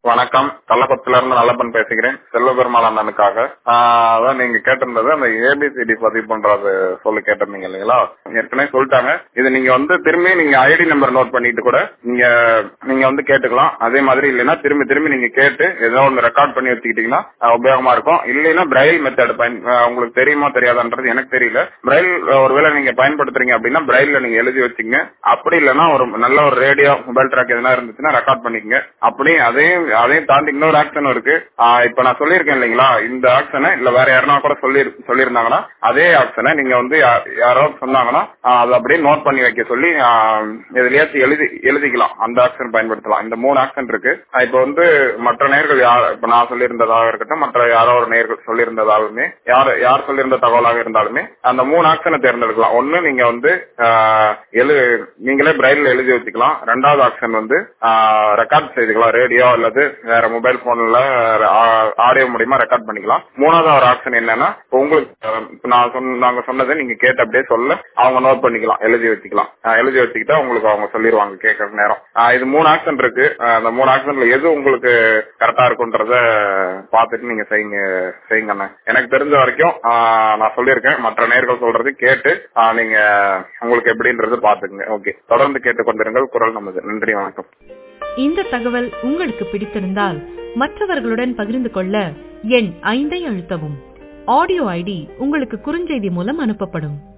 வணக்கம். கள்ளக்குளத்துல இருந்து நல்லப்பன் பேசுகிறேன். செல்வபெருமாள் அண்ணனுக்காக. அதான் நீங்க கேட்டிருந்தது அந்த ஏபிசிடி பதிவு பண்றது சொல்லி கேட்டிருந்தீங்க இல்லைங்களா? ஏற்கனவே சொல்லிட்டாங்க. இது நீங்க திரும்பி நீங்க ஐடி நம்பர் நோட் பண்ணிட்டு கூட நீங்க கேட்டுக்கலாம். அதே மாதிரி இல்லைன்னா திரும்பி நீங்க கேட்டு ஏதோ ஒன்று ரெக்கார்ட் பண்ணி வச்சுக்கிட்டீங்கன்னா உபயோகமா இருக்கும். இல்லைன்னா பிரைல் மெத்தட் உங்களுக்கு தெரியுமா தெரியாதான்றது எனக்கு தெரியல. பிரைல் ஒருவேளை நீங்க பயன்படுத்துறீங்க அப்படின்னா பிரைல்ல நீங்க எழுதி வச்சுங்க. அப்படி இல்லைன்னா ஒரு நல்ல ஒரு ரேடியோ மொபைல் ட்ராக் எதனா இருந்துச்சுன்னா ரெக்கார்ட் பண்ணிக்கங்க. அப்படி அதையும் தாண்டி இன்னொரு ஆக்ஷன் இருக்கு. இப்ப நான் சொல்லியிருக்கேன் இல்லைங்களா, இந்த ஆக்ஷனை இல்ல வேற யாருன்னா கூட சொல்லியிருந்தாங்கன்னா அதே ஆக்ஷனை நீங்க யாரோ சொன்னாங்கன்னா அதை அப்படியே நோட் பண்ணி வைக்க சொல்லி எதுலயாச்சும் எழுதிக்கலாம். அந்த ஆக்ஷன் பயன்படுத்தலாம். இந்த 3 ஆக்ஷன் இருக்கு. இப்ப மற்ற நேர்கள் இப்ப நான் சொல்லியிருந்ததாக இருக்கட்டும், மற்ற யாரோ ஒரு நேர்கள் சொல்லியிருந்ததாலுமே யார் சொல்லியிருந்த தகவலாக இருந்தாலுமே அந்த 3 ஆக்ஷனை தேர்ந்தெடுக்கலாம். ஒண்ணு நீங்க நீங்களே பிரைல்ல எழுதி வச்சுக்கலாம். ரெண்டாவது ஆக்ஷன் ரெக்கார்ட் செய்துக்கலாம். ரேடியோ அல்லது வேற மொபைல் போன்ல ஆடியோ மூலமா ரெக்கார்ட் பண்ணிக்கலாம். மூணாவது ஒரு ஆப்ஷன் என்னன்னா, உங்களுக்கு நாங்க சொன்னதை நீங்க கேட்டு அப்படியே சொல்ல அவங்க நோட் பண்ணிக்கலாம், எழுதி வச்சுக்கலாம். எழுதி வச்சுக்கிட்டா உங்களுக்கு அவங்க சொல்லிடுவாங்க கேட்கற நேரம். இது 3 ஆப்ஷன் இருக்கு. அந்த 3 ஆப்ஷன்ல எது உங்களுக்கு கரெக்டா இருக்குன்றத பாத்துட்டு நீங்க செய்யுங்க. எனக்கு தெரிஞ்ச வரைக்கும் நான் சொல்லியிருக்கேன். மற்ற நேர்கள் சொல்றது கேட்டு நீங்க உங்களுக்கு எப்படின்றது பாத்துக்குங்க. ஓகே, தொடர்ந்து கேட்டுக்கொண்டிருங்கள். குரல் நமது. நன்றி, வணக்கம். இந்த தகவல் உங்களுக்கு பிடித்திருந்தால் மற்றவர்களுடன் பகிர்ந்து கொள்ள எண் 5 அழுத்தவும். ஆடியோ ஐடி உங்களுக்கு குறுஞ்செய்தி மூலம் அனுப்பப்படும்.